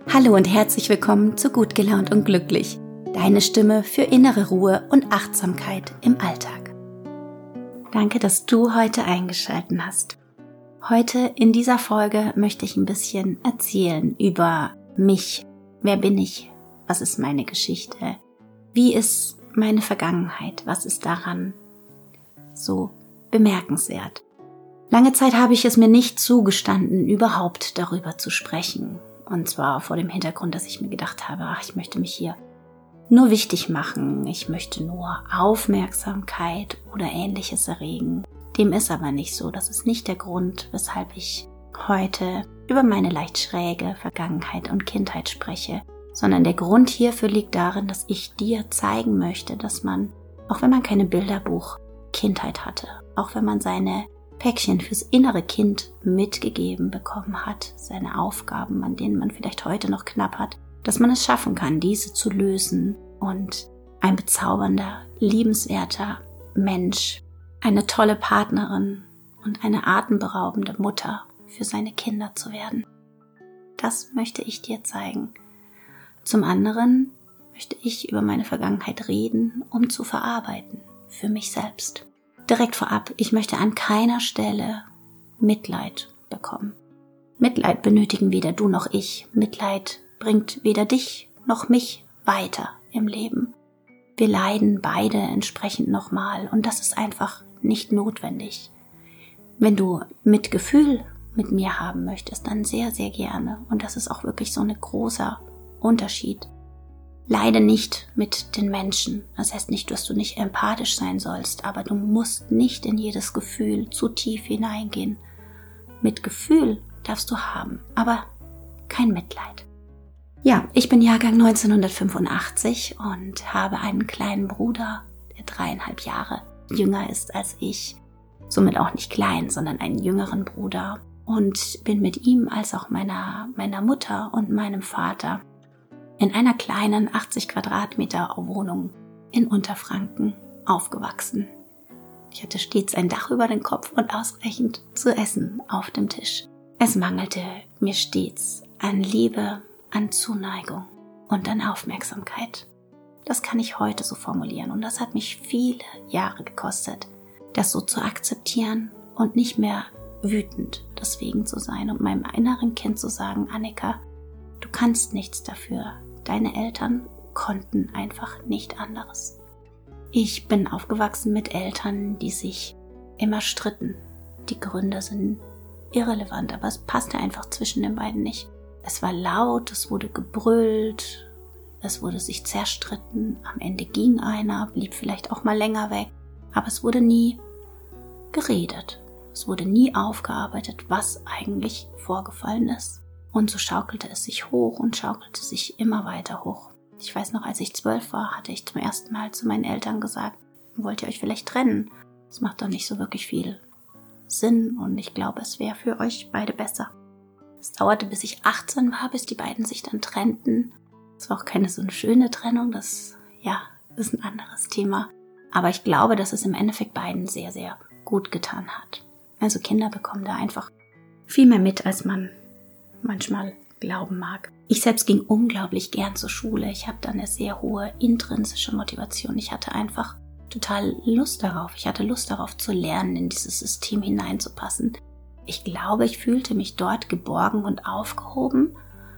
Hallo und herzlich willkommen zu Gut gelaunt und glücklich, deine Stimme für innere Ruhe und Achtsamkeit im Alltag. Danke, dass du heute eingeschaltet hast. Heute in dieser Folge möchte ich ein bisschen erzählen über mich. Wer bin ich? Was ist meine Geschichte? Wie ist meine Vergangenheit? Was ist daran so bemerkenswert? Lange Zeit habe ich es mir nicht zugestanden, überhaupt darüber zu sprechen. Und zwar vor dem Hintergrund, dass ich mir gedacht habe, ich möchte mich hier nur wichtig machen, ich möchte nur Aufmerksamkeit oder Ähnliches erregen. Dem ist aber nicht so. Das ist nicht der Grund, weshalb ich heute über meine leicht schräge Vergangenheit und Kindheit spreche, sondern der Grund hierfür liegt darin, dass ich dir zeigen möchte, dass man, auch wenn man keine Bilderbuch-Kindheit hatte, auch wenn man seine Päckchen fürs innere Kind mitgegeben bekommen hat, seine Aufgaben, an denen man vielleicht heute noch knapp hat, dass man es schaffen kann, diese zu lösen und ein bezaubernder, liebenswerter Mensch, eine tolle Partnerin und eine atemberaubende Mutter für seine Kinder zu werden. Das möchte ich dir zeigen. Zum anderen möchte ich über meine Vergangenheit reden, um zu verarbeiten, für mich selbst. Direkt vorab, ich möchte an keiner Stelle Mitleid bekommen. Mitleid benötigen weder du noch ich. Mitleid bringt weder dich noch mich weiter im Leben. Wir leiden beide entsprechend nochmal und das ist einfach nicht notwendig. Wenn du Mitgefühl mit mir haben möchtest, dann sehr, sehr gerne. Und das ist auch wirklich so ein großer Unterschied. Leide nicht mit den Menschen. Das heißt nicht, dass du nicht empathisch sein sollst, aber du musst nicht in jedes Gefühl zu tief hineingehen. Mit Gefühl darfst du haben, aber kein Mitleid. Ja, ich bin Jahrgang 1985 und habe einen kleinen Bruder, der 3,5 Jahre jünger ist als ich. Somit auch nicht klein, sondern einen jüngeren Bruder. Und bin mit ihm als auch meiner Mutter und meinem Vater in einer kleinen 80 Quadratmeter Wohnung in Unterfranken aufgewachsen. Ich hatte stets ein Dach über den Kopf und ausreichend zu essen auf dem Tisch. Es mangelte mir stets an Liebe, an Zuneigung und an Aufmerksamkeit. Das kann ich heute so formulieren und das hat mich viele Jahre gekostet, das so zu akzeptieren und nicht mehr wütend deswegen zu sein und meinem inneren Kind zu sagen, Annika, du kannst nichts dafür. Deine Eltern konnten einfach nicht anderes. Ich bin aufgewachsen mit Eltern, die sich immer stritten. Die Gründe sind irrelevant, aber es passte einfach zwischen den beiden nicht. Es war laut, es wurde gebrüllt, es wurde sich zerstritten. Am Ende ging einer, blieb vielleicht auch mal länger weg, aber es wurde nie geredet. Es wurde nie aufgearbeitet, was eigentlich vorgefallen ist. Und so schaukelte es sich hoch und schaukelte sich immer weiter hoch. Ich weiß noch, als ich 12 war, hatte ich zum ersten Mal zu meinen Eltern gesagt, wollt ihr euch vielleicht trennen? Das macht doch nicht so wirklich viel Sinn und ich glaube, es wäre für euch beide besser. Es dauerte, bis ich 18 war, bis die beiden sich dann trennten. Es war auch keine so eine schöne Trennung, das ist ein anderes Thema. Aber ich glaube, dass es im Endeffekt beiden sehr, sehr gut getan hat. Also Kinder bekommen da einfach viel mehr mit, als man manchmal glauben mag. Ich selbst ging unglaublich gern zur Schule. Ich habe da eine sehr hohe intrinsische Motivation. Ich hatte einfach total Lust darauf. Ich hatte Lust darauf zu lernen, in dieses System hineinzupassen. Ich glaube, ich fühlte mich dort geborgen und aufgehoben,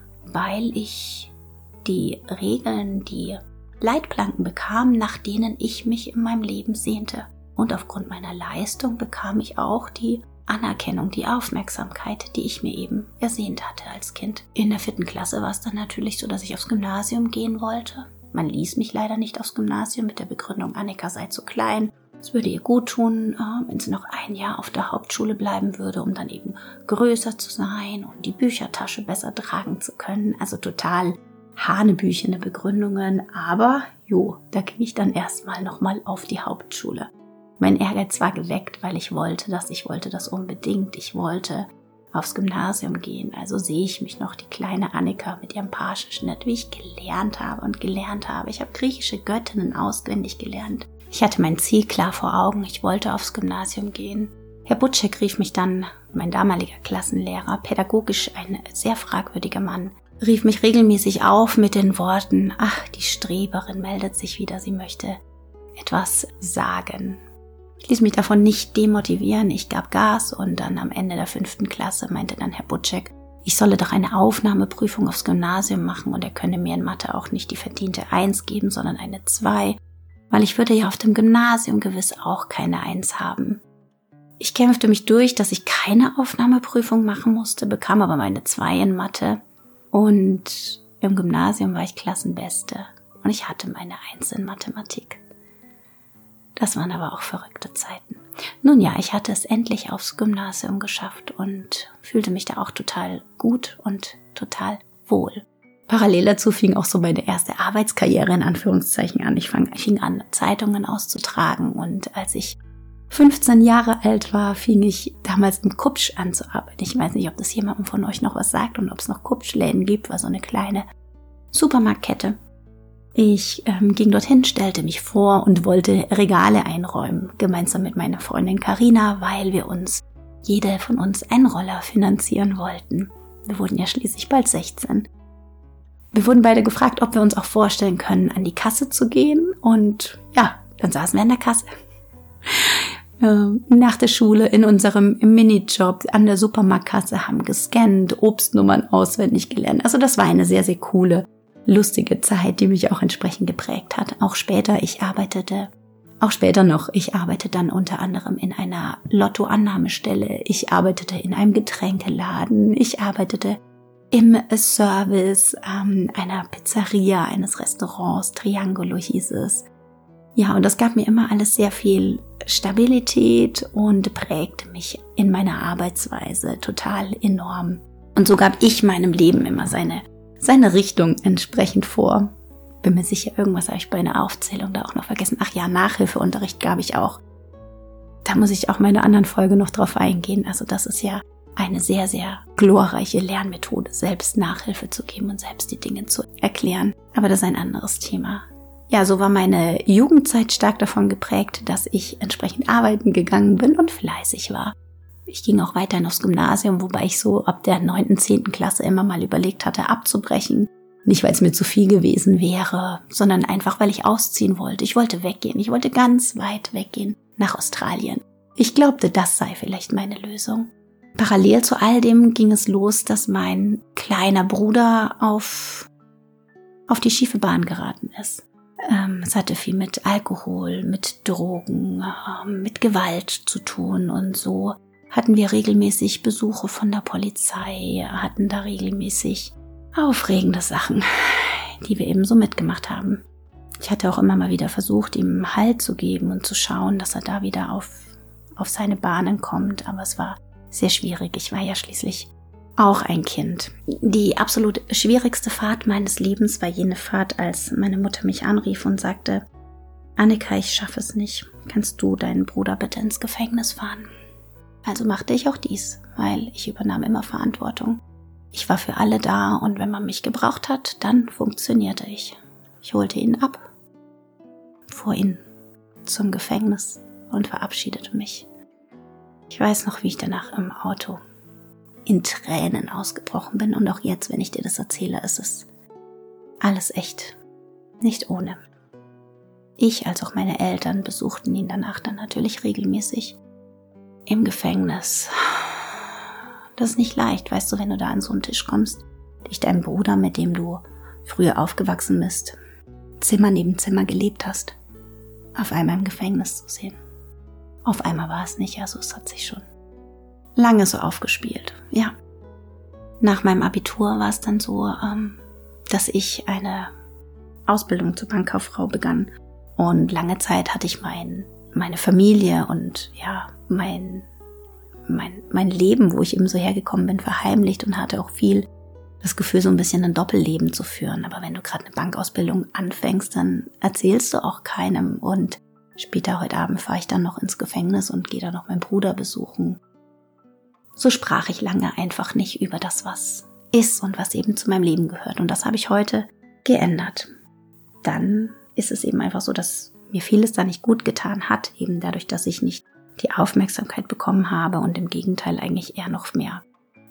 weil ich die Regeln, die Leitplanken bekam, nach denen ich mich in meinem Leben sehnte. Und aufgrund meiner Leistung bekam ich auch die Anerkennung, die Aufmerksamkeit, die ich mir eben ersehnt hatte als Kind. In der 4. Klasse war es dann natürlich so, dass ich aufs Gymnasium gehen wollte. Man ließ mich leider nicht aufs Gymnasium mit der Begründung, Annika sei zu klein. Es würde ihr gut tun, wenn sie noch ein Jahr auf der Hauptschule bleiben würde, um dann eben größer zu sein und die Büchertasche besser tragen zu können. Also total hanebüchene Begründungen, aber da ging ich dann erstmal nochmal auf die Hauptschule. Mein Ehrgeiz war geweckt, weil ich wollte das unbedingt. Ich wollte aufs Gymnasium gehen. Also sehe ich mich noch, die kleine Annika mit ihrem Pageschnitt, wie ich gelernt habe. Ich habe griechische Göttinnen auswendig gelernt. Ich hatte mein Ziel klar vor Augen. Ich wollte aufs Gymnasium gehen. Herr Butschek rief mich dann, mein damaliger Klassenlehrer, pädagogisch ein sehr fragwürdiger Mann, rief mich regelmäßig auf mit den Worten: Ach, die Streberin meldet sich wieder, sie möchte etwas sagen. Ich ließ mich davon nicht demotivieren, ich gab Gas und dann am Ende der 5. Klasse meinte dann Herr Butschek, ich solle doch eine Aufnahmeprüfung aufs Gymnasium machen und er könne mir in Mathe auch nicht die verdiente 1 geben, sondern eine 2, weil ich würde ja auf dem Gymnasium gewiss auch keine 1 haben. Ich kämpfte mich durch, dass ich keine Aufnahmeprüfung machen musste, bekam aber meine 2 in Mathe und im Gymnasium war ich Klassenbeste und ich hatte meine 1 in Mathematik. Das waren aber auch verrückte Zeiten. Nun ja, ich hatte es endlich aufs Gymnasium geschafft und fühlte mich da auch total gut und total wohl. Parallel dazu fing auch so meine erste Arbeitskarriere in Anführungszeichen an. Ich fing an, Zeitungen auszutragen und als ich 15 Jahre alt war, fing ich damals im Kupsch an zu arbeiten. Ich weiß nicht, ob das jemandem von euch noch was sagt und ob es noch Kupschläden gibt, war so eine kleine Supermarktkette. Ich ging dorthin, stellte mich vor und wollte Regale einräumen, gemeinsam mit meiner Freundin Carina, weil wir jede von uns einen Roller finanzieren wollten. Wir wurden ja schließlich bald 16. Wir wurden beide gefragt, ob wir uns auch vorstellen können, an die Kasse zu gehen und ja, dann saßen wir an der Kasse. Nach der Schule in unserem Minijob an der Supermarktkasse, haben gescannt, Obstnummern auswendig gelernt. Also das war eine sehr, sehr coole, lustige Zeit, die mich auch entsprechend geprägt hat. Auch später noch. Ich arbeitete dann unter anderem in einer Lottoannahmestelle. Ich arbeitete in einem Getränkeladen. Ich arbeitete im Service einer Pizzeria, eines Restaurants. Triangolo hieß es. Ja, und das gab mir immer alles sehr viel Stabilität und prägte mich in meiner Arbeitsweise total enorm. Und so gab ich meinem Leben immer seine Richtung entsprechend vor. Bin mir sicher, irgendwas habe ich bei einer Aufzählung da auch noch vergessen. Ach ja, Nachhilfeunterricht gab ich auch. Da muss ich auch meine anderen Folge noch drauf eingehen. Also das ist ja eine sehr, sehr glorreiche Lernmethode, selbst Nachhilfe zu geben und selbst die Dinge zu erklären. Aber das ist ein anderes Thema. Ja, so war meine Jugendzeit stark davon geprägt, dass ich entsprechend arbeiten gegangen bin und fleißig war. Ich ging auch weiterhin aufs Gymnasium, wobei ich so ab der 9., 10. Klasse immer mal überlegt hatte, abzubrechen. Nicht, weil es mir zu viel gewesen wäre, sondern einfach, weil ich ausziehen wollte. Ich wollte weggehen. Ich wollte ganz weit weggehen, nach Australien. Ich glaubte, das sei vielleicht meine Lösung. Parallel zu all dem ging es los, dass mein kleiner Bruder auf die schiefe Bahn geraten ist. Es hatte viel mit Alkohol, mit Drogen, mit Gewalt zu tun und so hatten wir regelmäßig Besuche von der Polizei, hatten da regelmäßig aufregende Sachen, die wir eben so mitgemacht haben. Ich hatte auch immer mal wieder versucht, ihm Halt zu geben und zu schauen, dass er da wieder auf seine Bahnen kommt, aber es war sehr schwierig. Ich war ja schließlich auch ein Kind. Die absolut schwierigste Fahrt meines Lebens war jene Fahrt, als meine Mutter mich anrief und sagte: Annika, ich schaffe es nicht. Kannst du deinen Bruder bitte ins Gefängnis fahren? Also machte ich auch dies, weil ich übernahm immer Verantwortung. Ich war für alle da und wenn man mich gebraucht hat, dann funktionierte ich. Ich holte ihn ab, fuhr ihn zum Gefängnis und verabschiedete mich. Ich weiß noch, wie ich danach im Auto in Tränen ausgebrochen bin und auch jetzt, wenn ich dir das erzähle, ist es alles echt nicht ohne. Ich als auch meine Eltern besuchten ihn danach dann natürlich regelmäßig im Gefängnis. Das ist nicht leicht, weißt du, wenn du da an so einen Tisch kommst, dich deinem Bruder, mit dem du früher aufgewachsen bist, Zimmer neben Zimmer gelebt hast, auf einmal im Gefängnis zu sehen. Auf einmal war es nicht, also es hat sich schon lange so aufgespielt, ja. Nach meinem Abitur war es dann so, dass ich eine Ausbildung zur Bankkauffrau begann. Und lange Zeit hatte ich meine Familie und ja, mein Leben, wo ich eben so hergekommen bin, verheimlicht und hatte auch viel das Gefühl, so ein bisschen ein Doppelleben zu führen. Aber wenn du gerade eine Bankausbildung anfängst, dann erzählst du auch keinem. Und später heute Abend fahre ich dann noch ins Gefängnis und gehe dann noch meinen Bruder besuchen. So sprach ich lange einfach nicht über das, was ist und was eben zu meinem Leben gehört. Und das habe ich heute geändert. Dann ist es eben einfach so, dass mir vieles da nicht gut getan hat, eben dadurch, dass ich nicht die Aufmerksamkeit bekommen habe und im Gegenteil eigentlich eher noch mehr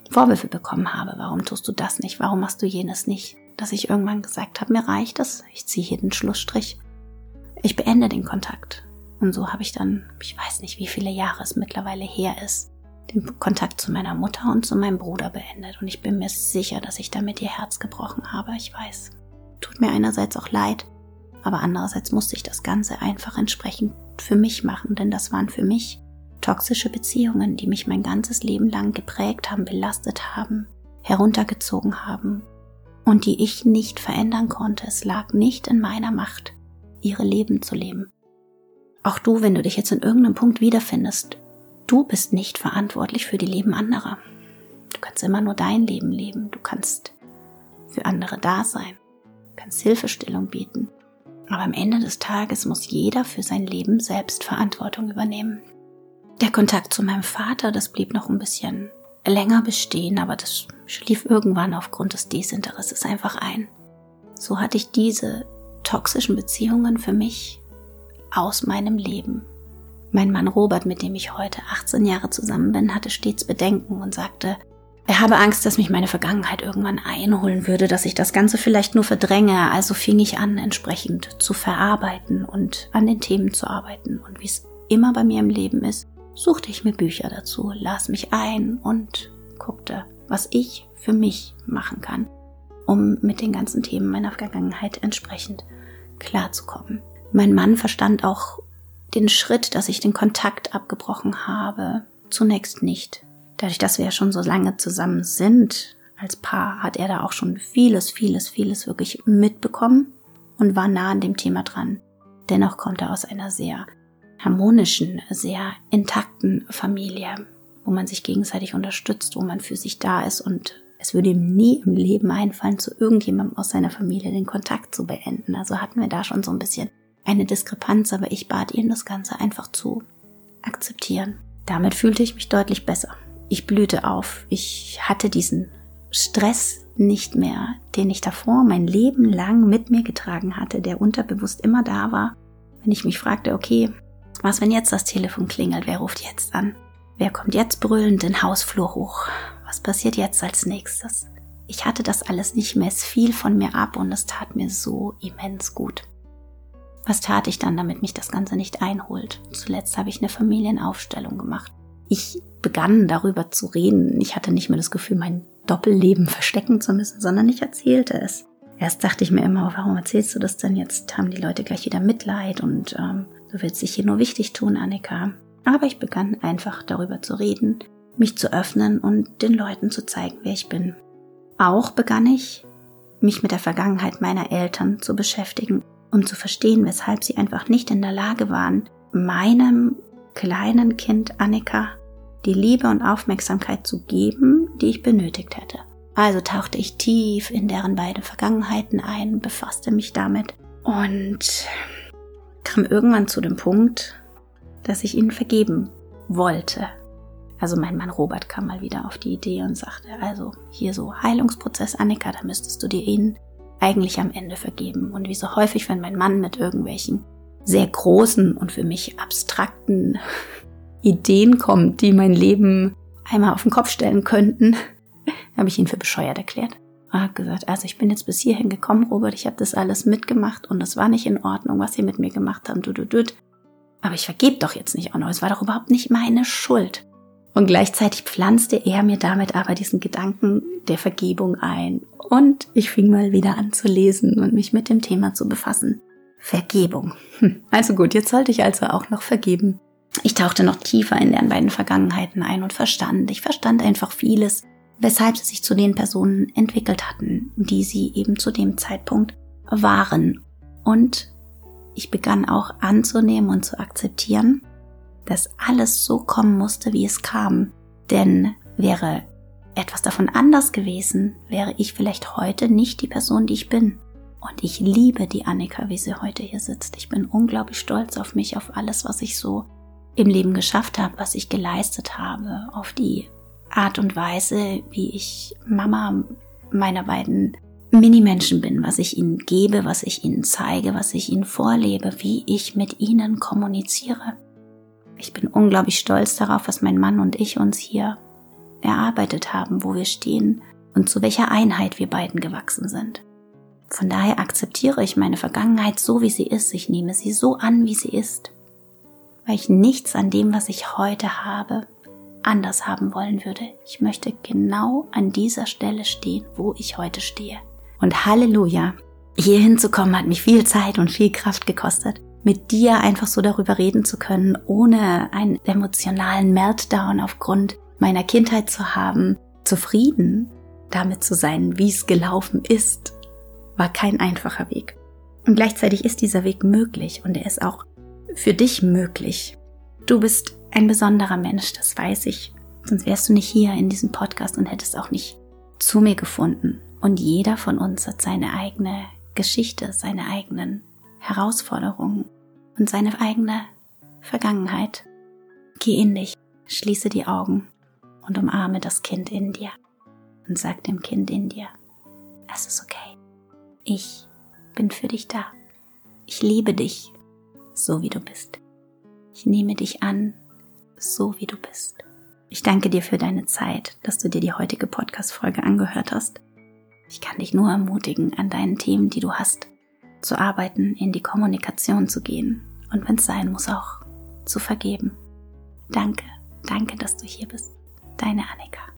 Vorwürfe bekommen habe. Warum tust du das nicht? Warum machst du jenes nicht? Dass ich irgendwann gesagt habe, mir reicht es. Ich ziehe hier den Schlussstrich. Ich beende den Kontakt. Und so habe ich dann, ich weiß nicht, wie viele Jahre es mittlerweile her ist, den Kontakt zu meiner Mutter und zu meinem Bruder beendet. Und ich bin mir sicher, dass ich damit ihr Herz gebrochen habe. Ich weiß, tut mir einerseits auch leid, aber andererseits musste ich das Ganze einfach entsprechend für mich machen, denn das waren für mich toxische Beziehungen, die mich mein ganzes Leben lang geprägt haben, belastet haben, heruntergezogen haben und die ich nicht verändern konnte. Es lag nicht in meiner Macht, ihre Leben zu leben. Auch du, wenn du dich jetzt in irgendeinem Punkt wiederfindest, du bist nicht verantwortlich für die Leben anderer. Du kannst immer nur dein Leben leben. Du kannst für andere da sein. Du kannst Hilfestellung bieten. Aber am Ende des Tages muss jeder für sein Leben selbst Verantwortung übernehmen. Der Kontakt zu meinem Vater, das blieb noch ein bisschen länger bestehen, aber das schlief irgendwann aufgrund des Desinteresses einfach ein. So hatte ich diese toxischen Beziehungen für mich aus meinem Leben. Mein Mann Robert, mit dem ich heute 18 Jahre zusammen bin, hatte stets Bedenken und sagte, er habe Angst, dass mich meine Vergangenheit irgendwann einholen würde, dass ich das Ganze vielleicht nur verdränge. Also fing ich an, entsprechend zu verarbeiten und an den Themen zu arbeiten. Und wie es immer bei mir im Leben ist, suchte ich mir Bücher dazu, las mich ein und guckte, was ich für mich machen kann, um mit den ganzen Themen meiner Vergangenheit entsprechend klarzukommen. Mein Mann verstand auch den Schritt, dass ich den Kontakt abgebrochen habe, zunächst nicht. Dadurch, dass wir ja schon so lange zusammen sind als Paar, hat er da auch schon vieles wirklich mitbekommen und war nah an dem Thema dran. Dennoch kommt er aus einer sehr harmonischen, sehr intakten Familie, wo man sich gegenseitig unterstützt, wo man für sich da ist und es würde ihm nie im Leben einfallen, zu irgendjemandem aus seiner Familie den Kontakt zu beenden. Also hatten wir da schon so ein bisschen eine Diskrepanz, aber ich bat ihn, das Ganze einfach zu akzeptieren. Damit fühlte ich mich deutlich besser. Ich blühte auf. Ich hatte diesen Stress nicht mehr, den ich davor mein Leben lang mit mir getragen hatte, der unterbewusst immer da war. Wenn ich mich fragte, okay, was, wenn jetzt das Telefon klingelt? Wer ruft jetzt an? Wer kommt jetzt brüllend den Hausflur hoch? Was passiert jetzt als nächstes? Ich hatte das alles nicht mehr. Es fiel von mir ab und es tat mir so immens gut. Was tat ich dann, damit mich das Ganze nicht einholt? Zuletzt habe ich eine Familienaufstellung gemacht. Ich begann darüber zu reden. Ich hatte nicht mehr das Gefühl, mein Doppelleben verstecken zu müssen, sondern ich erzählte es. Erst dachte ich mir immer, warum erzählst du das denn jetzt? Haben die Leute gleich wieder Mitleid und du willst dich hier nur wichtig tun, Annika. Aber ich begann einfach darüber zu reden, mich zu öffnen und den Leuten zu zeigen, wer ich bin. Auch begann ich, mich mit der Vergangenheit meiner Eltern zu beschäftigen, um zu verstehen, weshalb sie einfach nicht in der Lage waren, meinem kleinen Kind Annika die Liebe und Aufmerksamkeit zu geben, die ich benötigt hätte. Also tauchte ich tief in deren beiden Vergangenheiten ein, befasste mich damit und kam irgendwann zu dem Punkt, dass ich ihnen vergeben wollte. Also mein Mann Robert kam mal wieder auf die Idee und sagte, also hier so Heilungsprozess Annika, da müsstest du dir ihn eigentlich am Ende vergeben. Und wie so häufig, wenn mein Mann mit irgendwelchen sehr großen und für mich abstrakten Ideen kommt, die mein Leben einmal auf den Kopf stellen könnten, habe ich ihn für bescheuert erklärt. Er hat gesagt, also ich bin jetzt bis hierhin gekommen, Robert, ich habe das alles mitgemacht und es war nicht in Ordnung, was Sie mit mir gemacht haben, aber ich vergebe doch jetzt nicht auch noch, es war doch überhaupt nicht meine Schuld. Und gleichzeitig pflanzte er mir damit aber diesen Gedanken der Vergebung ein. Und ich fing mal wieder an zu lesen und mich mit dem Thema zu befassen. Vergebung. Also gut, jetzt sollte ich also auch noch vergeben. Ich tauchte noch tiefer in deren beiden Vergangenheiten ein und ich verstand einfach vieles, weshalb sie sich zu den Personen entwickelt hatten, die sie eben zu dem Zeitpunkt waren. Und ich begann auch anzunehmen und zu akzeptieren, dass alles so kommen musste, wie es kam. Denn wäre etwas davon anders gewesen, wäre ich vielleicht heute nicht die Person, die ich bin. Und ich liebe die Annika, wie sie heute hier sitzt. Ich bin unglaublich stolz auf mich, auf alles, was ich so im Leben geschafft habe, was ich geleistet habe, auf die Art und Weise, wie ich Mama meiner beiden Minimenschen bin, was ich ihnen gebe, was ich ihnen zeige, was ich ihnen vorlebe, wie ich mit ihnen kommuniziere. Ich bin unglaublich stolz darauf, was mein Mann und ich uns hier erarbeitet haben, wo wir stehen und zu welcher Einheit wir beiden gewachsen sind. Von daher akzeptiere ich meine Vergangenheit so, wie sie ist. Ich nehme sie so an, wie sie ist, weil ich nichts an dem, was ich heute habe, anders haben wollen würde. Ich möchte genau an dieser Stelle stehen, wo ich heute stehe. Und Halleluja, hier hinzukommen hat mich viel Zeit und viel Kraft gekostet, mit dir einfach so darüber reden zu können, ohne einen emotionalen Meltdown aufgrund meiner Kindheit zu haben, zufrieden damit zu sein, wie es gelaufen ist, war kein einfacher Weg. Und gleichzeitig ist dieser Weg möglich und er ist auch für dich möglich. Du bist ein besonderer Mensch, das weiß ich. Sonst wärst du nicht hier in diesem Podcast und hättest auch nicht zu mir gefunden. Und jeder von uns hat seine eigene Geschichte, seine eigenen Herausforderungen und seine eigene Vergangenheit. Geh in dich, schließe die Augen und umarme das Kind in dir und sag dem Kind in dir, es ist okay. Ich bin für dich da. Ich liebe dich, so wie du bist. Ich nehme dich an, so wie du bist. Ich danke dir für deine Zeit, dass du dir die heutige Podcast-Folge angehört hast. Ich kann dich nur ermutigen, an deinen Themen, die du hast, zu arbeiten, in die Kommunikation zu gehen und wenn es sein muss, auch zu vergeben. Danke, dass du hier bist. Deine Annika.